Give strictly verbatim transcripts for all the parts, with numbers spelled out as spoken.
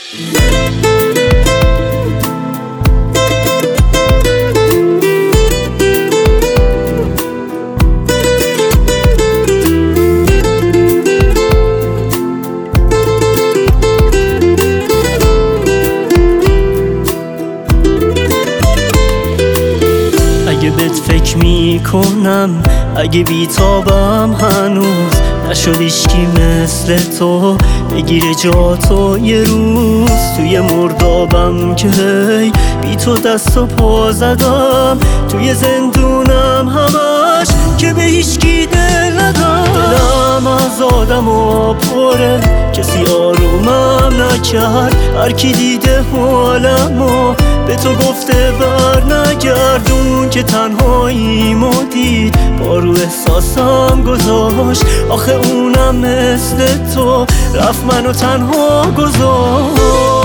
اگه بهت فکر میکنم، اگه بیتابم هنوز نشد ایشکی مثل تو بگیره جاتو یه روز توی مردابم که هی بی تو دست و پا زدم، توی زندونم همش که به هیچکی دل ندم. دلم از آدم و پره، کسی آرومم نکرد، هر کی دیده حالمو به تو گفته بر نگردون که تنهاییمو دید با رو احساسم گذاشت. آخه اونم مثل تو رفت منو تنها گذاشت.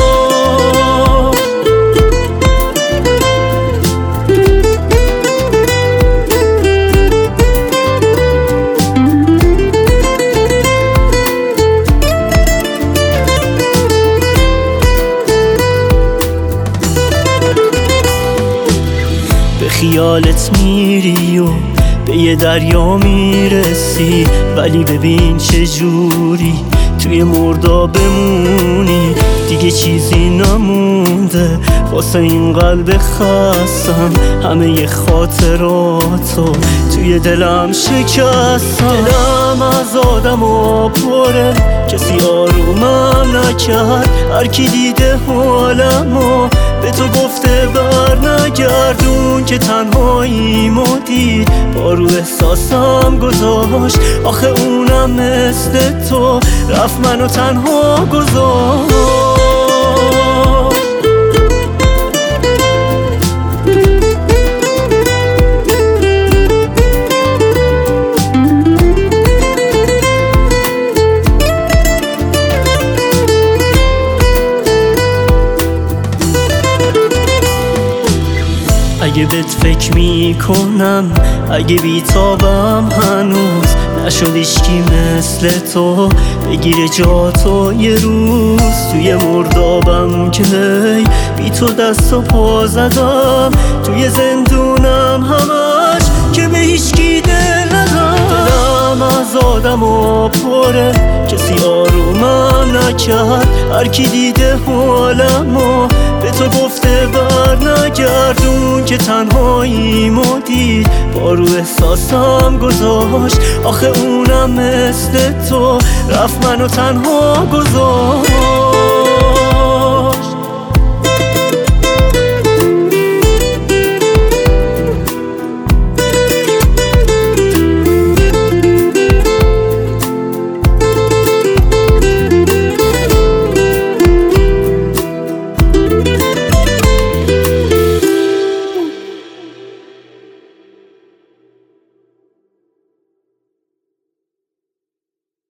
به خیالت میری و به یه دریا میرسی، ولی ببین چجوری توی مردا بمونی. دیگه چیزی نمونده واسه این قلب خستم، همه ی خاطراتو توی دلم شکستم. دلم از آدم و پره، کسی آرومم نکرد، هر کی دیده حالمو به تو گفته بر نگردون که تنهاییمو دید با رو احساسم گذاشت. آخه اونم مثل تو رفت منو تنها گذاشت. اگه بهت فکر میکنم، اگه بیتابم هنوز نشد ایشکی مثل تو بگیره جاتو یه روز توی مردابم که هی بی تو دست و پا زدم، توی زندونم همش که به هیچکی دل ندم. دلم از آدم و پره، کسی آرومم نکرد، هر کی دیده حالمو به تو گفته بر نگردون که تنهاییمو دید با رو احساسم گذاشت. آخه اونم مثل تو رفت منو تنها گذاشت.